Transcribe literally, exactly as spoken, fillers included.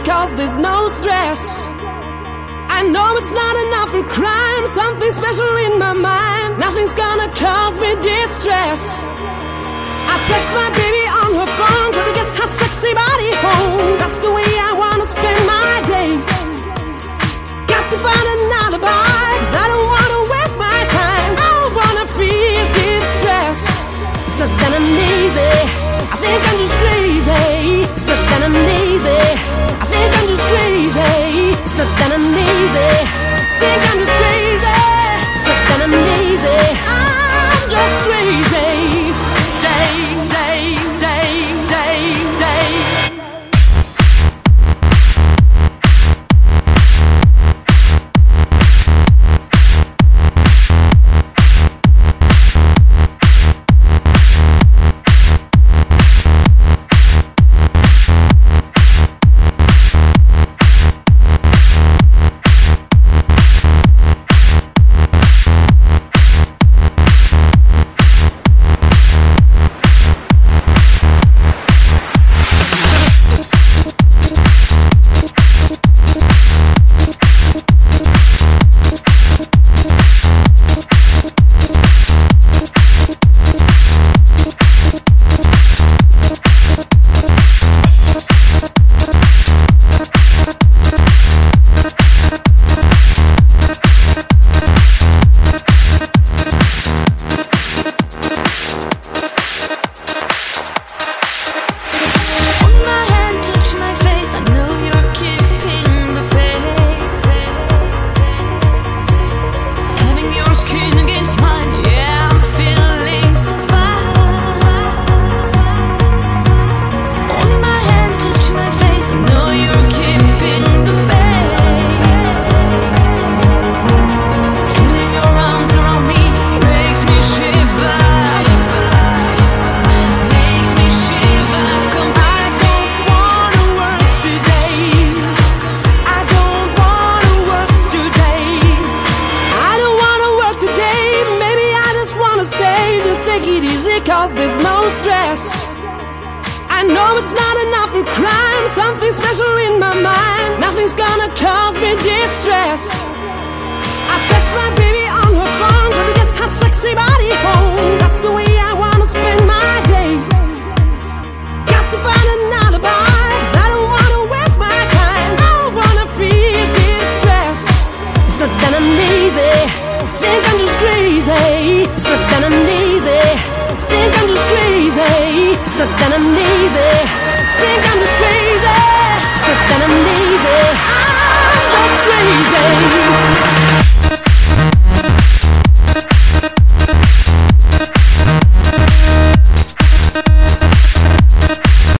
cause there's no stress. I know it's not enough for crime, something special in my mind. Nothing's gonna cause me distress. I text my baby on her phone, trying to get her sexy body home. That's the way I wanna spend my day. Got to find an alibi, cause I don't wanna waste my time. I don't wanna feel distress. It's not that I'm lazy, I think I'm just crazy. It's not that I'm lazy, I think I'm just crazy. It's not that I'm lazy, I think I'm just crazy. It's not that I'm lazy, I'm just crazy. Day, day, day, day, day. Cause there's no stress. I know it's not enough for crime, something special in my mind. Nothing's gonna cause me distress. I text my baby on her phone, trying to get her sexy body home. That's the way I wanna spend my day. Got to find an alibi, cause I don't wanna waste my time. I don't wanna feel distress. It's not that I'm lazy, think I'm just crazy. It's not that I'm lazy, think I'm just crazy. It's not that I'm lazy.